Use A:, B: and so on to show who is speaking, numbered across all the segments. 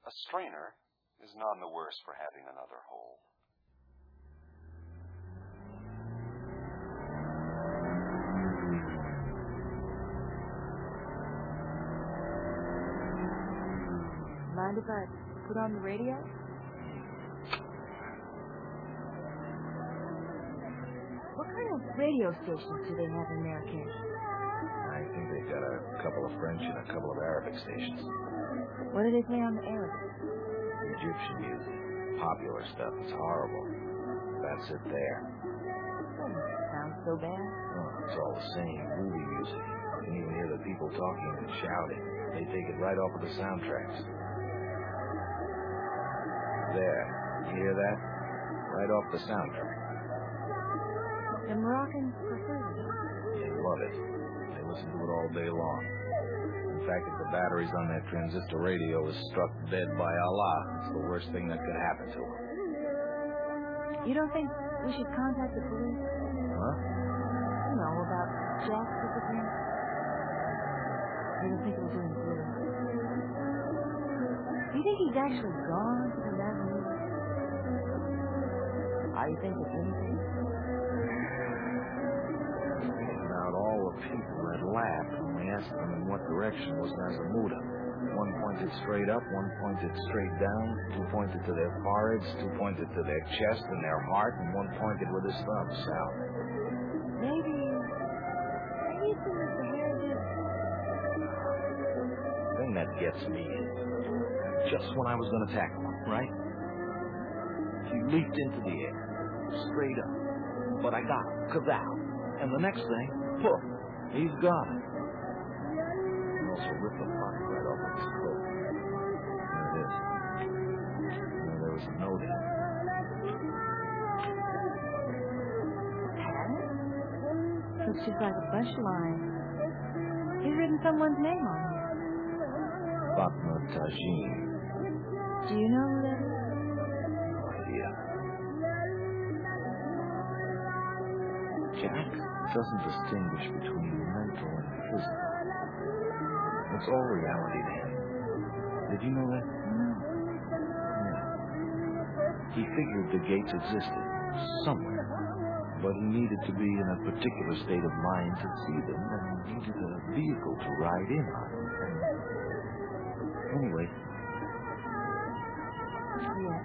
A: A strainer is none the worse for having another hole.
B: Mind if I put on the radio? What kind of radio stations do they have in Marrakech?
C: I think they've got a couple of French and a couple of Arabic stations.
B: What do they play on the Arabic?
C: Egyptian music. Popular stuff. It's horrible. That's it there.
B: Doesn't sound so bad.
C: Oh, it's all the same. Movie music. You can even hear the people talking and shouting. They take it right off of the soundtracks. There. You hear that? Right off the soundtrack.
B: The Moroccans prefer it.
C: They love it. They listen to it all day long. In fact, if the batteries on that transistor radio is struck dead by Allah, it's the worst thing that could happen to them.
B: You don't think we should contact the police?
C: Huh?
B: You know, about Jack's disappearance? You don't think it was any good? Do you think he's actually gone to the Mazamuda? Are you thinking anything?
C: About all the people that laughed when we asked them in what direction was Mazamuda. One pointed straight up, one pointed straight down, two pointed to their foreheads, two pointed to their chest and their heart, and one pointed with his thumb south.
B: Maybe it's in the Sahara.
C: The thing that gets me is, just when I was going to tackle him, right? He leaped into the air, straight up. But I got him, kazow. And the next thing, poof, he's gone. He also ripped the pocket right off of his coat. There it is. And there was a note in it.
B: Looks just like a bunch of lines. He's written someone's name on here.
C: Fatma Tajin.
B: Do you know who that is?
C: No idea. Jack doesn't distinguish between mental and physical. It's all reality to him. Did you know that?
B: No.
C: Yeah. He figured the gates existed somewhere, but he needed to be in a particular state of mind to see them, and he needed a vehicle to ride in on them. Anyway.
B: Yeah.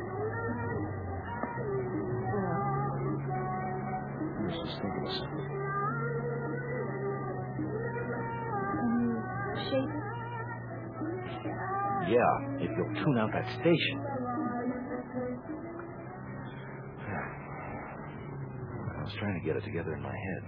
C: I was just thinking of something.
B: Can you shape it?
C: Yeah, if you'll tune out that station. I was trying to get it together in my head.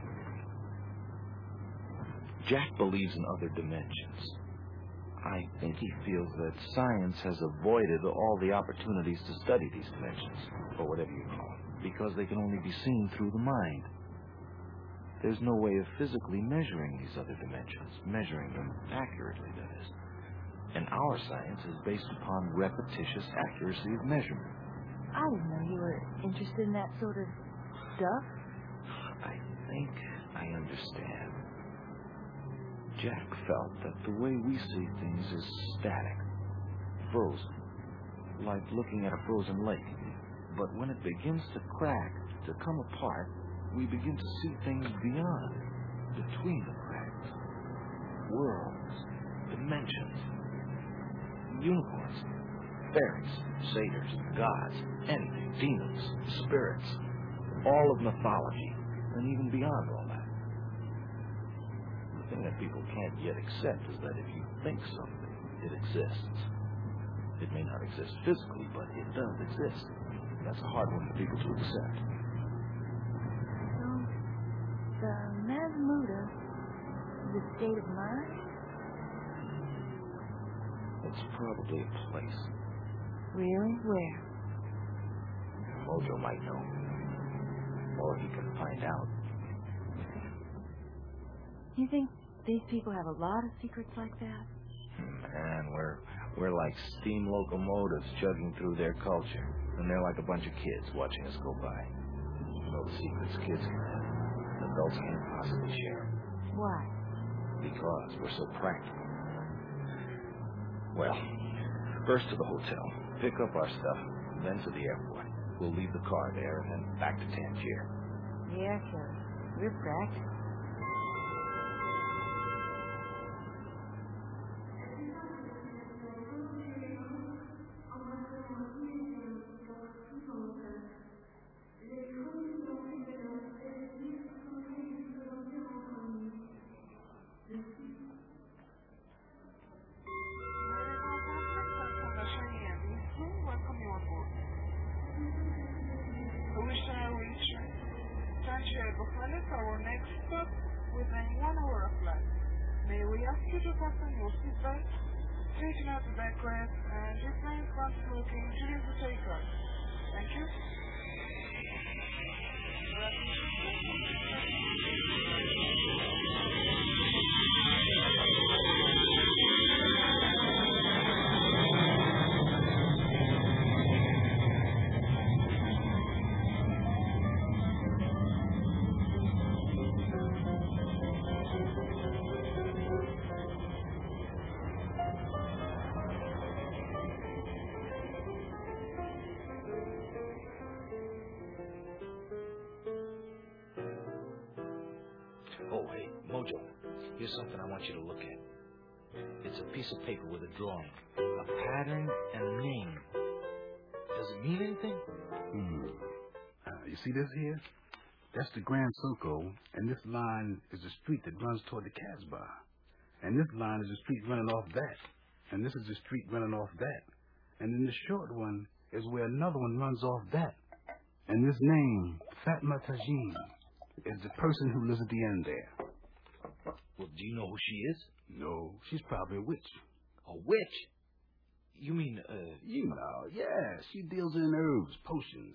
C: Jack believes in other dimensions. I think he feels that science has avoided all the opportunities to study these dimensions, or whatever you call them, because they can only be seen through the mind. There's no way of physically measuring these other dimensions, measuring them accurately, that is. And our science is based upon repetitious accuracy of measurement.
B: I didn't know you were interested in that sort of stuff.
C: I think I understand. Jack felt that the way we see things is static, frozen, like looking at a frozen lake. But when it begins to crack, to come apart, we begin to see things beyond, between the cracks. Worlds, dimensions, unicorns, fairies, satyrs, gods, anything, demons, spirits, all of mythology, and even beyond all that. The thing that people can't yet accept is that if you think something, it exists. It may not exist physically, but it does exist. That's a hard one for people to accept.
B: So, the Mazamuda is a state of mind?
C: It's probably a place.
B: Really? Where?
C: Mojo might know. Or he can find out.
B: You think these people have a lot of secrets like that?
C: Man, we're like steam locomotives chugging through their culture. And they're like a bunch of kids watching us go by. You know the secrets kids can have. Adults can't possibly share them.
B: Why?
C: Because we're so practical. Well, First to the hotel, pick up our stuff, then to the airport. We'll leave the car there and then back to Tangier.
B: Yeah, Kelly. We're practicing.
D: Welcome you on board. I wish I reach Tangier Bucharest, our next stop, within 1 hour of flight. May we ask you to fasten your seatbelt, straighten out the backrest, and refrain from smoking during the takeoff. Thank you.
C: Oh, hey, Mojo, here's something I want you to look at. It's a piece of paper with a drawing, a pattern, and a name. Does it mean anything?
E: You see this here? That's the Grand Circle, and this line is the street that runs toward the Casbah. And this line is the street running off that. And this is the street running off that. And then the short one is where another one runs off that. And this name, Fatma Tajin, is the person who lives at the end there.
C: Well, do you know who she is?
E: No, she's probably a witch.
C: A witch? You mean,
E: You know, yeah, she deals in herbs, potions.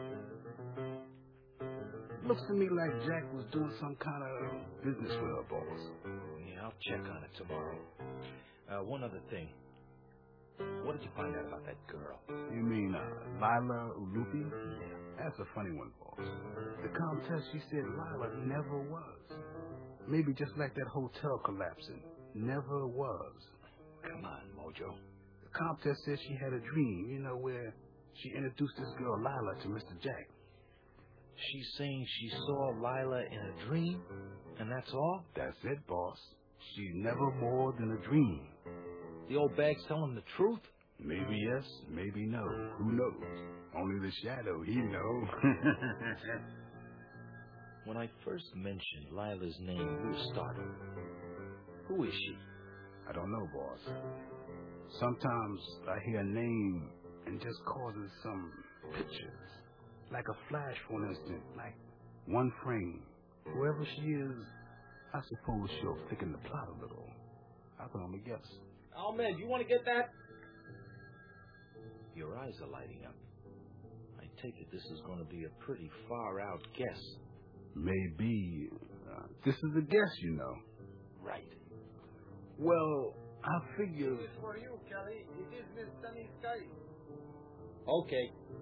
E: Looks to me like Jack was doing some kind of business with her boss.
C: Yeah, I'll check on it tomorrow. One other thing. What did you find out about that girl?
E: You mean, Lila Ulupi?
C: Yeah.
E: That's a funny one, boss. The Countess, she said Lila never was. Maybe just like that hotel collapsing. Never was.
C: Come on, Mojo.
E: The Countess said she had a dream, you know, where she introduced this girl Lila to Mr. Jack.
C: She's saying she saw Lila in a dream, and that's all?
E: That's it, boss. She's never more than a dream.
C: The old bag's telling the truth?
E: Maybe yes, maybe no. Who knows? Only the shadow, he know.
C: When I first mentioned Lila's name, you were startled. Who is she?
E: I don't know, boss. Sometimes I hear a name and just causes some pictures. Like a flash, for instance, like one frame. Whoever she is, I suppose she'll thicken the plot a little. I can only guess.
C: Ahmed, you want to get that? Your eyes are lighting up. I take it this is going to be a pretty far-out guess.
E: Maybe. This is a guess, you know.
C: Right.
E: Well, I figure...
D: This is for you, Kelly. It is Miss Sunny Sky.
C: Okay.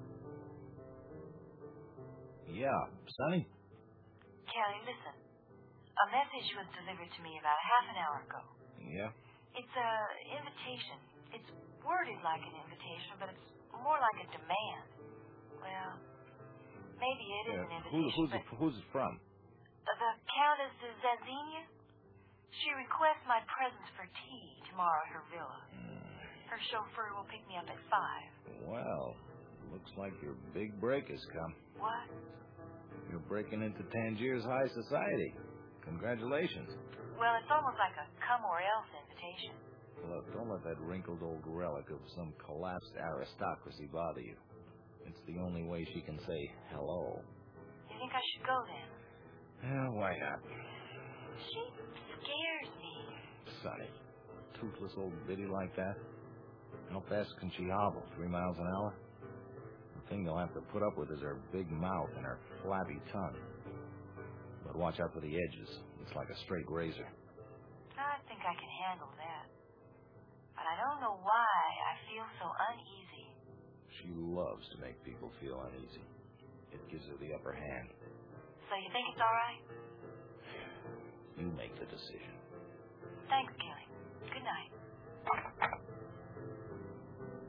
C: Yeah, Sonny?
F: Kelly, listen. A message was delivered to me about half an hour ago.
C: Yeah?
F: It's an invitation. It's worded like an invitation, but it's more like a demand. Well, maybe it is an invitation,
C: Who's it from?
F: The Countess of Zazenia? She requests my presence for tea tomorrow at her villa. Her chauffeur will pick me up at 5.
C: Well, looks like your big break has come.
F: What?
C: You're breaking into Tangier's high society. Congratulations.
F: Well, it's almost like a come or else invitation.
C: Look, don't let that wrinkled old relic of some collapsed aristocracy bother you. It's the only way she can say hello.
F: You think I should go then?
C: Yeah, why not?
F: She scares me.
C: Sonny, toothless old biddy like that? How fast can she hobble? 3 miles an hour? The thing you'll have to put up with is her big mouth and her flabby tongue. But watch out for the edges. It's like a straight razor.
F: I think I can handle that. But I don't know why I feel so uneasy.
C: She loves to make people feel uneasy. It gives her the upper hand.
F: So you think it's all right?
C: You make the decision.
F: Thanks, Kelly. Good night.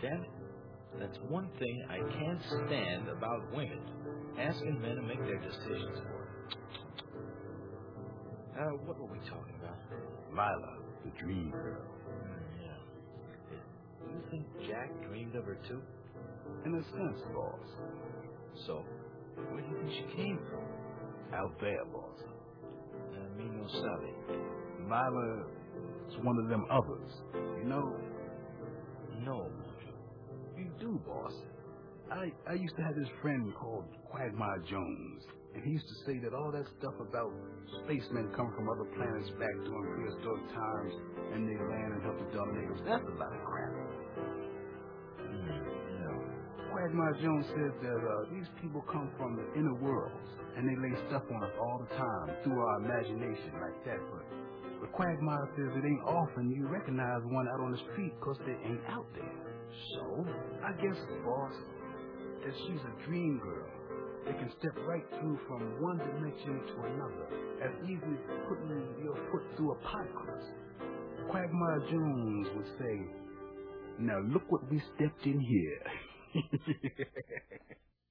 C: Damn it. That's one thing I can't stand about women. Asking men to make their decisions for them. What were we talking about?
E: Lila, the dream girl.
C: Yeah. Do you think Jack dreamed of her too?
E: In a sense, boss.
C: So, where do you think she came from?
E: Out there, boss.
C: Me no sabe.
E: Lila is one of them others. You know?
C: No.
E: You do, boss. I used to have this friend called Quagmire Jones, and he used to say that all that stuff about spacemen come from other planets back during prehistoric times, and they land and help the dumb niggas, that's a lot of crap. Quagmire Jones said that these people come from the inner worlds, and they lay stuff on us all the time through our imagination like that, but Quagmire says it ain't often you recognize one out on the street because they ain't out there. So, I guess, boss, that she's a dream girl. They can step right through from one dimension to another, as easily as putting your foot through a pie crust. Quagmire Jones would say, now look what we stepped in here.